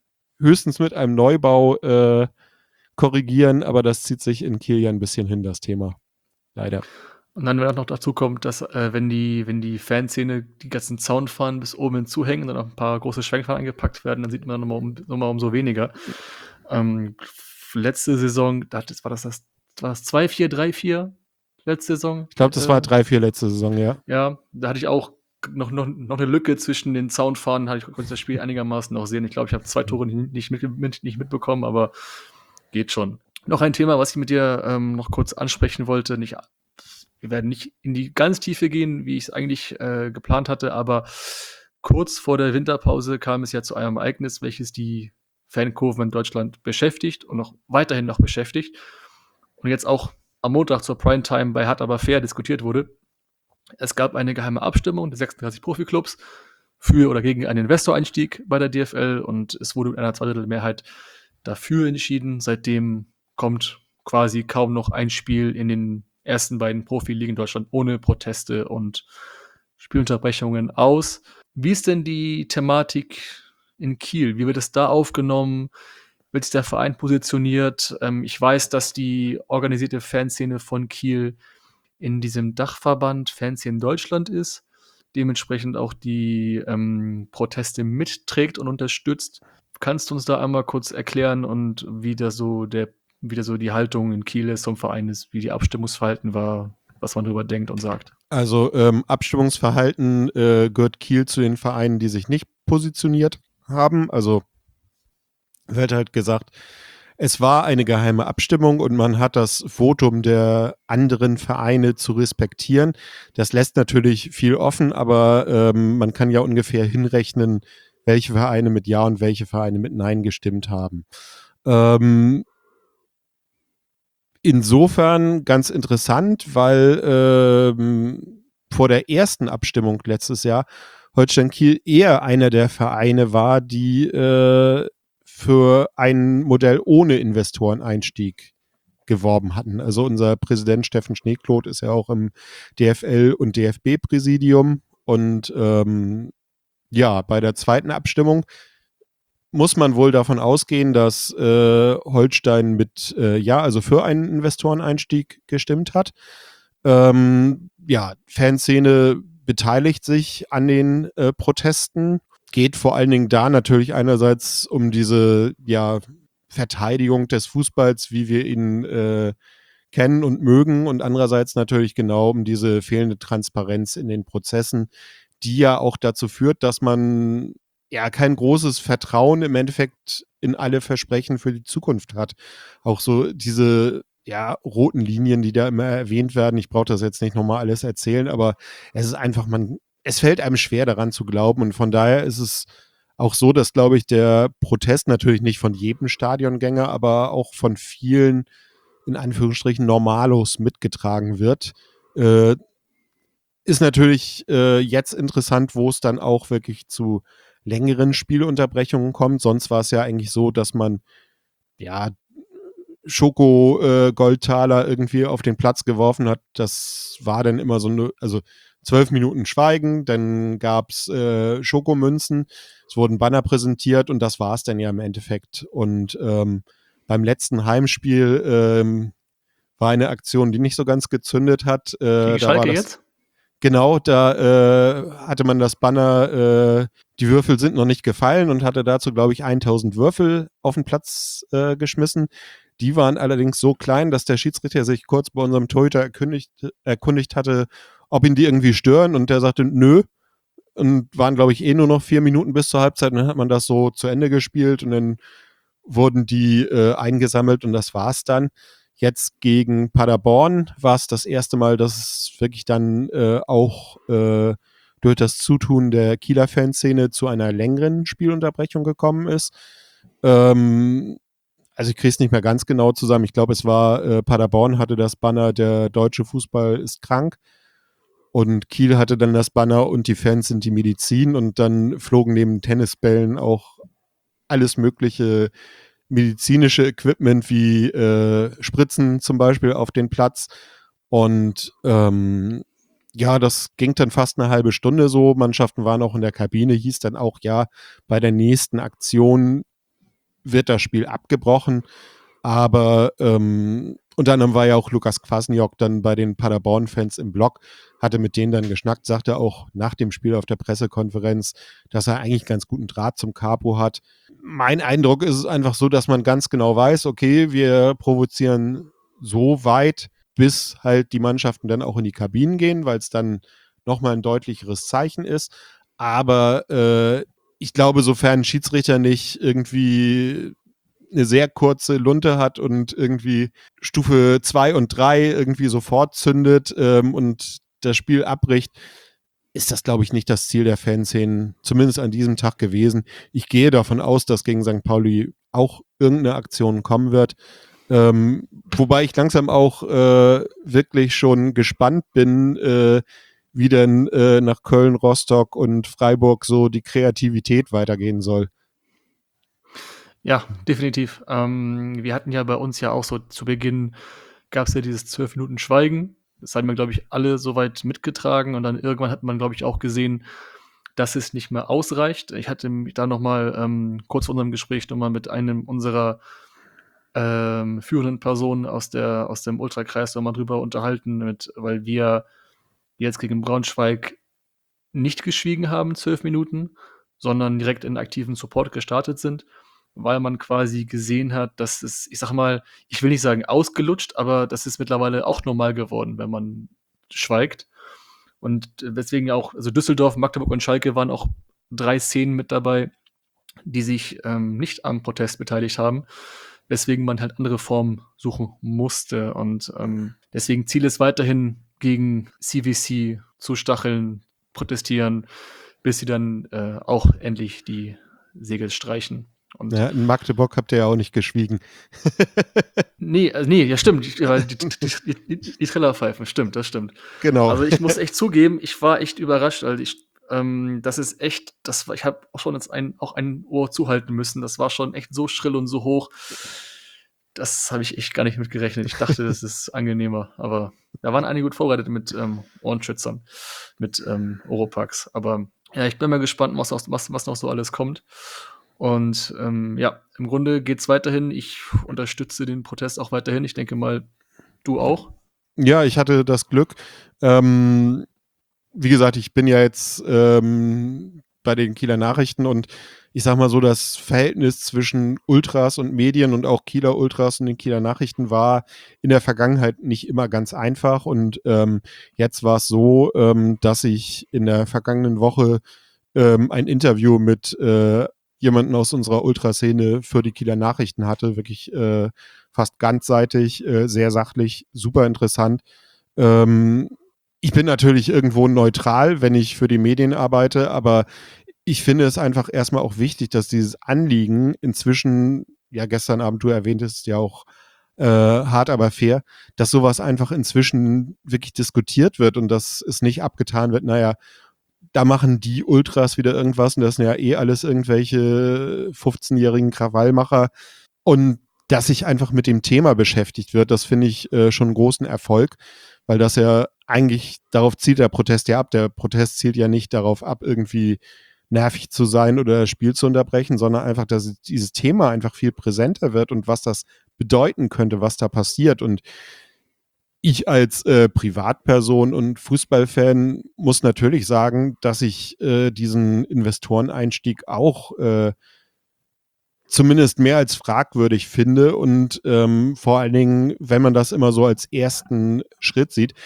Speaker 3: höchstens mit einem Neubau äh, korrigieren, aber das zieht sich in Kiel ja ein bisschen hin, das Thema. Leider.
Speaker 2: Und dann, wenn auch noch dazu kommt, dass, äh, wenn die, wenn die Fanszene die ganzen Zaunfahnen bis oben hinzuhängen und dann auch ein paar große Schwenkfahnen angepackt werden, dann sieht man nochmal um, noch mal umso weniger. Ähm, letzte Saison, das war das, das war das zwei vier, drei vier letzte Saison.
Speaker 3: Ich glaube, das
Speaker 2: äh,
Speaker 3: war drei vier letzte Saison, ja.
Speaker 2: Ja, da hatte ich auch noch, noch, noch eine Lücke zwischen den Zaunfahnen, hatte ich konnte das Spiel einigermaßen noch sehen. Ich glaube, ich habe zwei Tore nicht, mit, mit, nicht mitbekommen, aber geht schon. Noch ein Thema, was ich mit dir ähm, noch kurz ansprechen wollte. Nicht, wir werden nicht in die ganz Tiefe gehen, wie ich es eigentlich äh, geplant hatte, aber kurz vor der Winterpause kam es ja zu einem Ereignis, welches die Fankurven in Deutschland beschäftigt und noch weiterhin noch beschäftigt. Und jetzt auch am Montag zur Primetime bei Hart aber fair diskutiert wurde. Es gab eine geheime Abstimmung der sechsunddreißig Profiklubs für oder gegen einen Investoreinstieg bei der D F L und es wurde mit einer Zweidrittelmehrheit dafür entschieden. Seitdem kommt quasi kaum noch ein Spiel in den ersten beiden Profiligen in Deutschland ohne Proteste und Spielunterbrechungen aus. Wie ist denn die Thematik in Kiel? Wie wird es da aufgenommen? Wird sich der Verein positioniert? Ähm, ich weiß, dass die organisierte Fanszene von Kiel in diesem Dachverband Fanszene Deutschland ist, dementsprechend auch die ähm, Proteste mitträgt und unterstützt. Kannst du uns da einmal kurz erklären und wie da so der, wie da so die Haltung in Kiel ist zum Verein ist, wie die Abstimmungsverhalten war, was man darüber denkt und sagt?
Speaker 3: Also ähm, Abstimmungsverhalten äh, gehört Kiel zu den Vereinen, die sich nicht positioniert haben. Also wird halt gesagt, es war eine geheime Abstimmung und man hat das Votum der anderen Vereine zu respektieren. Das lässt natürlich viel offen, aber ähm, man kann ja ungefähr hinrechnen, welche Vereine mit Ja und welche Vereine mit Nein gestimmt haben. Ähm, insofern ganz interessant, weil ähm, vor der ersten Abstimmung letztes Jahr Holstein Kiel eher einer der Vereine war, die äh, für ein Modell ohne Investoreneinstieg geworben hatten. Also unser Präsident Steffen Schneekloth ist ja auch im D F L- und D F B-Präsidium und ähm, ja, bei der zweiten Abstimmung muss man wohl davon ausgehen, dass äh, Holstein mit äh, ja, also für einen Investoreneinstieg gestimmt hat. Ähm, ja, Fanszene beteiligt sich an den äh, Protesten. Geht vor allen Dingen da natürlich einerseits um diese ja, Verteidigung des Fußballs, wie wir ihn äh, kennen und mögen, und andererseits natürlich genau um diese fehlende Transparenz in den Prozessen, die ja auch dazu führt, dass man ja kein großes Vertrauen im Endeffekt in alle Versprechen für die Zukunft hat. Auch so diese ja, roten Linien, die da immer erwähnt werden. Ich brauche das jetzt nicht nochmal alles erzählen, aber es ist einfach, man, es fällt einem schwer daran zu glauben und von daher ist es auch so, dass, glaube ich, der Protest natürlich nicht von jedem Stadiongänger, aber auch von vielen, in Anführungsstrichen, Normalos mitgetragen wird. Äh, ist natürlich äh, jetzt interessant, wo es dann auch wirklich zu längeren Spielunterbrechungen kommt. Sonst war es ja eigentlich so, dass man ja Schoko-Goldtaler äh, irgendwie auf den Platz geworfen hat. Das war dann immer so eine, also zwölf Minuten Schweigen, dann gab es äh, Schokomünzen, es wurden Banner präsentiert und das war es dann ja im Endeffekt. Und ähm, beim letzten Heimspiel ähm, war eine Aktion, die nicht so ganz gezündet hat. Äh,
Speaker 2: Gegen
Speaker 3: da
Speaker 2: Schalke
Speaker 3: war das,
Speaker 2: jetzt?
Speaker 3: Genau, da äh, hatte man das Banner, äh, die Würfel sind noch nicht gefallen und hatte dazu, glaube ich, tausend Würfel auf den Platz äh, geschmissen. Die waren allerdings so klein, dass der Schiedsrichter sich kurz bei unserem Torhüter erkundigt, erkundigt hatte, ob ihn die irgendwie stören und der sagte, nö. Und waren, glaube ich, eh nur noch vier Minuten bis zur Halbzeit und dann hat man das so zu Ende gespielt und dann wurden die äh, eingesammelt und das war's dann. Jetzt gegen Paderborn war es das erste Mal, dass es wirklich dann äh, auch äh, durch das Zutun der Kieler Fanszene zu einer längeren Spielunterbrechung gekommen ist. Ähm, also ich kriege es nicht mehr ganz genau zusammen. Ich glaube, es war äh, Paderborn hatte das Banner, der deutsche Fußball ist krank. Und Kiel hatte dann das Banner und die Fans sind die Medizin. Und dann flogen neben Tennisbällen auch alles mögliche medizinische Equipment wie äh, Spritzen zum Beispiel auf den Platz. Und ähm, ja, das ging dann fast eine halbe Stunde so. Mannschaften waren auch in der Kabine, hieß dann auch, ja, bei der nächsten Aktion wird das Spiel abgebrochen. Aber ähm, unter anderem war ja auch Lukas Kwasniok dann bei den Paderborn-Fans im Blog, hatte mit denen dann geschnackt, sagte auch nach dem Spiel auf der Pressekonferenz, dass er eigentlich ganz guten Draht zum Capo hat. Mein Eindruck ist es einfach so, dass man ganz genau weiß, okay, wir provozieren so weit, bis halt die Mannschaften dann auch in die Kabinen gehen, weil es dann nochmal ein deutlicheres Zeichen ist. Aber äh, ich glaube, sofern ein Schiedsrichter nicht irgendwie eine sehr kurze Lunte hat und irgendwie Stufe zwei und drei irgendwie sofort zündet ähm, und das Spiel abbricht, ist das, glaube ich, nicht das Ziel der Fanszenen, zumindest an diesem Tag gewesen. Ich gehe davon aus, dass gegen Sankt Pauli auch irgendeine Aktion kommen wird. Ähm, wobei ich langsam auch äh, wirklich schon gespannt bin, äh, wie denn äh, nach Köln, Rostock und Freiburg so die Kreativität weitergehen soll.
Speaker 2: Ja, definitiv. Ähm, wir hatten ja bei uns ja auch so zu Beginn, gab es ja dieses zwölf Minuten Schweigen. Das haben wir, glaube ich, alle soweit mitgetragen. Und dann irgendwann hat man, glaube ich, auch gesehen, dass es nicht mehr ausreicht. Ich hatte mich da nochmal ähm, kurz vor unserem Gespräch nochmal mit einem unserer ähm, führenden Personen aus, der, aus dem Ultrakreis nochmal drüber unterhalten, mit, weil wir jetzt gegen Braunschweig nicht geschwiegen haben, zwölf Minuten, sondern direkt in aktiven Support gestartet sind, weil man quasi gesehen hat, dass es, ich sag mal, ich will nicht sagen ausgelutscht, aber das ist mittlerweile auch normal geworden, wenn man schweigt. Und deswegen auch, also Düsseldorf, Magdeburg und Schalke waren auch drei Szenen mit dabei, die sich ähm, nicht am Protest beteiligt haben, weswegen man halt andere Formen suchen musste. Und ähm, deswegen Ziel ist weiterhin, gegen C V C zu stacheln, protestieren, bis sie dann äh, auch endlich die Segel streichen. Und
Speaker 3: ja, in Magdeburg habt ihr ja auch nicht geschwiegen.
Speaker 2: nee, also nee, ja stimmt, die, die, die, die, die Trillerpfeifen, stimmt, das stimmt.
Speaker 3: Genau.
Speaker 2: Also ich muss echt zugeben, ich war echt überrascht, weil ich, ähm, das ist echt, das war, ich habe auch schon jetzt ein, auch ein Ohr zuhalten müssen, das war schon echt so schrill und so hoch. Das habe ich echt gar nicht mit gerechnet. Ich dachte, das ist angenehmer, aber da waren einige gut vorbereitet mit ähm, Ohrenschützern, mit ähm, Oropax. Aber ja, ich bin mal gespannt, was, was, was noch so alles kommt. Und ähm, ja, im Grunde geht es weiterhin. Ich unterstütze den Protest auch weiterhin. Ich denke mal, du auch.
Speaker 3: Ja, ich hatte das Glück. Ähm, wie gesagt, ich bin ja jetzt ähm, bei den Kieler Nachrichten und ich sag mal so, das Verhältnis zwischen Ultras und Medien und auch Kieler Ultras und den Kieler Nachrichten war in der Vergangenheit nicht immer ganz einfach. Und ähm, jetzt war es so, ähm, dass ich in der vergangenen Woche ähm, ein Interview mit äh, jemanden aus unserer Ultraszene für die Kieler Nachrichten hatte. Wirklich äh, fast ganzseitig, äh, sehr sachlich, super interessant. Ähm, ich bin natürlich irgendwo neutral, wenn ich für die Medien arbeite, aber ich finde es einfach erstmal auch wichtig, dass dieses Anliegen inzwischen, ja gestern Abend, du erwähntest ja auch äh, hart aber fair, dass sowas einfach inzwischen wirklich diskutiert wird und dass es nicht abgetan wird, naja, da machen die Ultras wieder irgendwas und das sind ja eh alles irgendwelche fünfzehnjährigen Krawallmacher und dass sich einfach mit dem Thema beschäftigt wird, das finde ich äh, schon einen großen Erfolg, weil das ja eigentlich, darauf zielt der Protest ja ab. Der Protest zielt ja nicht darauf ab, irgendwie nervig zu sein oder das Spiel zu unterbrechen, sondern einfach, dass dieses Thema einfach viel präsenter wird und was das bedeuten könnte, was da passiert. Und ich als äh, Privatperson und Fußballfan muss natürlich sagen, dass ich äh, diesen Investoreneinstieg auch äh, zumindest mehr als fragwürdig finde und ähm, vor allen Dingen, wenn man das immer so als ersten Schritt sieht.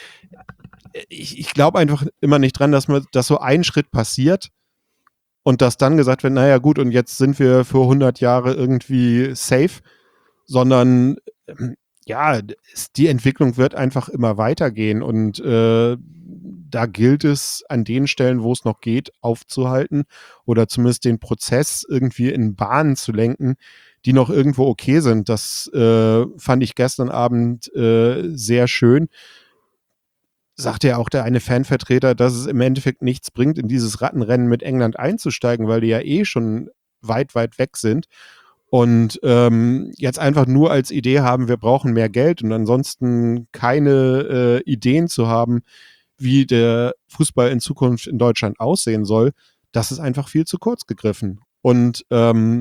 Speaker 3: Ich, ich glaube einfach immer nicht dran, dass man, dass so ein Schritt passiert und dass dann gesagt wird, naja gut, und jetzt sind wir für hundert Jahre irgendwie safe, sondern ähm, ja, die Entwicklung wird einfach immer weitergehen und äh, da gilt es an den Stellen, wo es noch geht, aufzuhalten oder zumindest den Prozess irgendwie in Bahnen zu lenken, die noch irgendwo okay sind. Das äh, fand ich gestern Abend äh, sehr schön. Sagte ja auch der eine Fanvertreter, dass es im Endeffekt nichts bringt, in dieses Rattenrennen mit England einzusteigen, weil die ja eh schon weit, weit weg sind. Und ähm, jetzt einfach nur als Idee haben, wir brauchen mehr Geld und ansonsten keine äh, Ideen zu haben, wie der Fußball in Zukunft in Deutschland aussehen soll, das ist einfach viel zu kurz gegriffen. Und ähm,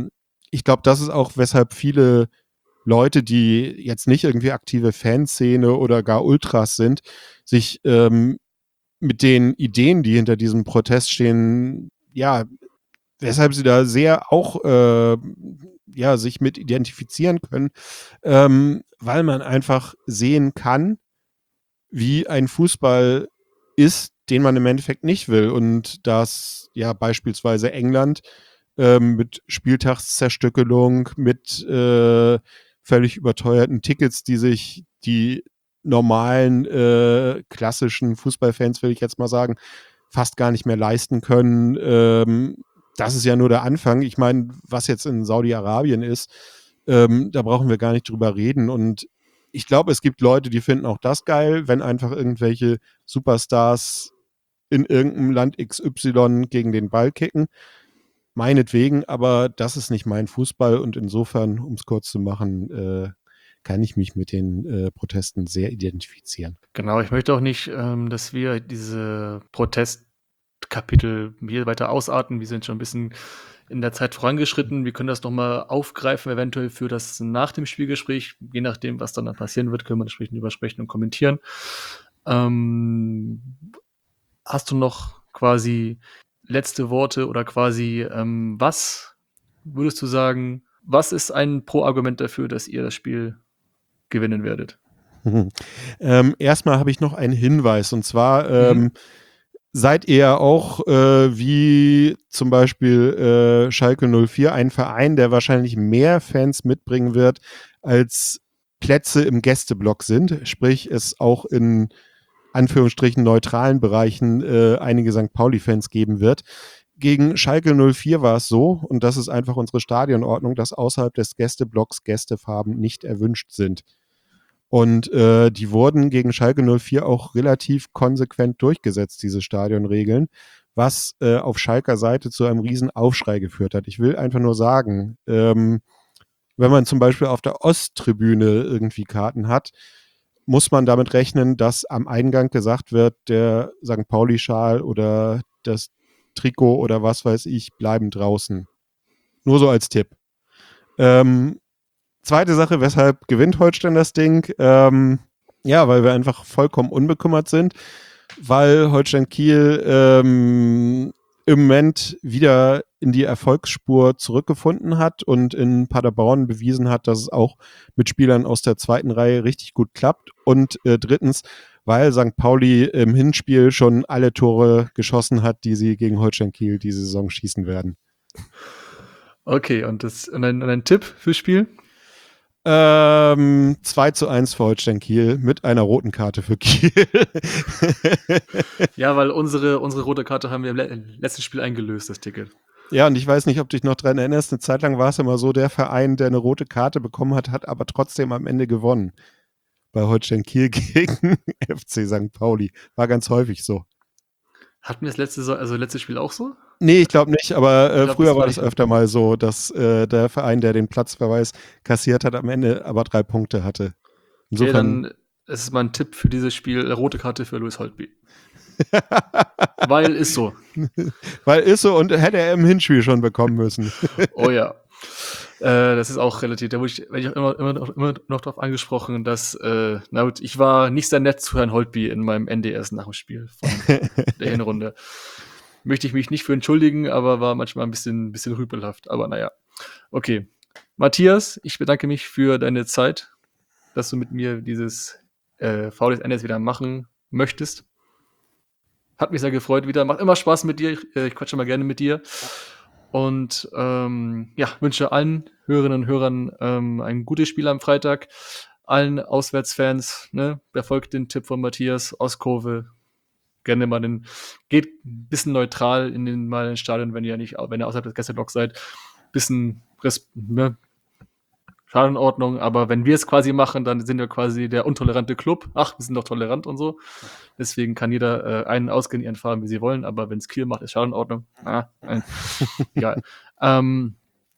Speaker 3: ich glaube, das ist auch, weshalb viele Leute, die jetzt nicht irgendwie aktive Fanszene oder gar Ultras sind, sich ähm, mit den Ideen, die hinter diesem Protest stehen, ja, weshalb sie da sehr auch äh, ja, sich mit identifizieren können, ähm, weil man einfach sehen kann, wie ein Fußball ist, den man im Endeffekt nicht will. Und dass ja beispielsweise England ähm, mit Spieltagszerstückelung, mit äh, völlig überteuerten Tickets, die sich die normalen äh, klassischen Fußballfans, will ich jetzt mal sagen, fast gar nicht mehr leisten können. Ähm, das ist ja nur der Anfang. Ich meine, was jetzt in Saudi-Arabien ist, ähm, da brauchen wir gar nicht drüber reden. Und ich glaube, es gibt Leute, die finden auch das geil, wenn einfach irgendwelche Superstars in irgendeinem Land X Y gegen den Ball kicken. Meinetwegen, aber das ist nicht mein Fußball und insofern, um es kurz zu machen, äh, kann ich mich mit den äh, Protesten sehr identifizieren.
Speaker 2: Genau, ich möchte auch nicht, ähm, dass wir diese Protestkapitel hier weiter ausarten. Wir sind schon ein bisschen in der Zeit vorangeschritten. Wir können das nochmal aufgreifen, eventuell für das nach dem Spielgespräch. Je nachdem, was dann, dann passieren wird, können wir entsprechend drüber sprechen und kommentieren. Ähm, hast du noch quasi letzte Worte oder quasi, ähm, was würdest du sagen, was ist ein Pro-Argument dafür, dass ihr das Spiel gewinnen werdet?
Speaker 3: ähm, erstmal habe ich noch einen Hinweis und zwar ähm,
Speaker 2: Mhm.
Speaker 3: seid ihr auch äh, wie zum Beispiel äh, Schalke null vier ein Verein, der wahrscheinlich mehr Fans mitbringen wird, als Plätze im Gästeblock sind, sprich es auch in Anführungsstrichen neutralen Bereichen äh, einige Sankt Pauli-Fans geben wird. Gegen Schalke null vier war es so, und das ist einfach unsere Stadionordnung, dass außerhalb des Gästeblocks Gästefarben nicht erwünscht sind. Und äh, die wurden gegen Schalke null vier auch relativ konsequent durchgesetzt, diese Stadionregeln, was äh, auf Schalker Seite zu einem riesen Aufschrei geführt hat. Ich will einfach nur sagen, ähm, wenn man zum Beispiel auf der Osttribüne irgendwie Karten hat, muss man damit rechnen, dass am Eingang gesagt wird, der Sankt Pauli-Schal oder das Trikot oder was weiß ich bleiben draußen. Nur so als Tipp. Ähm, zweite Sache, weshalb gewinnt Holstein das Ding? Ähm, ja, weil wir einfach vollkommen unbekümmert sind, weil Holstein Kiel ähm, im Moment wieder in die Erfolgsspur zurückgefunden hat und in Paderborn bewiesen hat, dass es auch mit Spielern aus der zweiten Reihe richtig gut klappt. Und äh, drittens, weil Sankt Pauli im Hinspiel schon alle Tore geschossen hat, die sie gegen Holstein Kiel diese Saison schießen werden.
Speaker 2: Okay, und, das, und, ein, und ein Tipp fürs Spiel?
Speaker 3: Ähm, zwei zu eins für Holstein Kiel mit einer roten Karte für Kiel.
Speaker 2: Ja, weil unsere, unsere rote Karte haben wir im le- letzten Spiel eingelöst, das Ticket.
Speaker 3: Ja, und ich weiß nicht, ob du dich noch dran erinnerst, eine Zeit lang war es immer so, der Verein, der eine rote Karte bekommen hat, hat aber trotzdem am Ende gewonnen. Bei Holstein Kiel gegen F C Sankt Pauli. War ganz häufig so.
Speaker 2: Hatten wir das letzte, Sa- also letztes Spiel auch so?
Speaker 3: Nee, ich glaube nicht, aber äh,
Speaker 2: Ich glaub,
Speaker 3: früher
Speaker 2: das
Speaker 3: war
Speaker 2: war
Speaker 3: das
Speaker 2: nicht-
Speaker 3: öfter mal so, dass äh, der Verein, der den Platzverweis kassiert hat, am Ende aber drei Punkte hatte.
Speaker 2: Okay,
Speaker 3: Insofern.
Speaker 2: dann ist es mein Tipp für dieses Spiel, äh, rote Karte für Louis Holtby. Weil ist so.
Speaker 3: Weil ist so und hätte er im Hinspiel schon bekommen müssen.
Speaker 2: Oh ja. Äh, das ist auch relativ, da wurde ich, werde ich auch immer, immer, noch, immer noch darauf angesprochen, dass, äh, na gut, ich war nicht sehr nett zu Herrn Holtby in meinem N D S nach dem Spiel von der Hinrunde. Möchte ich mich nicht für entschuldigen, aber war manchmal ein bisschen, bisschen rüpelhaft. Aber naja. Okay. Matthias, ich bedanke mich für deine Zeit, dass du mit mir dieses äh, V D S N S wieder machen möchtest. Hat mich sehr gefreut wieder. Macht immer Spaß mit dir. Ich, äh, ich quatsche mal gerne mit dir. Und ähm, ja, wünsche allen Hörerinnen und Hörern ähm, ein gutes Spiel am Freitag. Allen Auswärtsfans, ne, befolgt den Tipp von Matthias aus Kurve. Gerne mal den, geht ein bisschen neutral in den mal ins Stadion, wenn ihr nicht, wenn ihr außerhalb des Gästeblocks seid. Bisschen Res- ne, Schadenordnung, aber wenn wir es quasi machen, dann sind wir quasi der untolerante Club. Ach, wir sind doch tolerant und so. Deswegen kann jeder äh, einen ausgehen, ihren fahren, wie sie wollen, aber wenn es Kiel macht, ist Schadenordnung. Ah, nein. Egal. Ähm,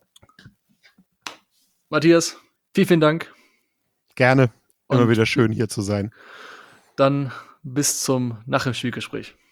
Speaker 2: Matthias, vielen, vielen Dank.
Speaker 3: Gerne. Immer
Speaker 2: Und
Speaker 3: wieder schön hier zu sein.
Speaker 2: dann bis zum Nach dem Spielgespräch.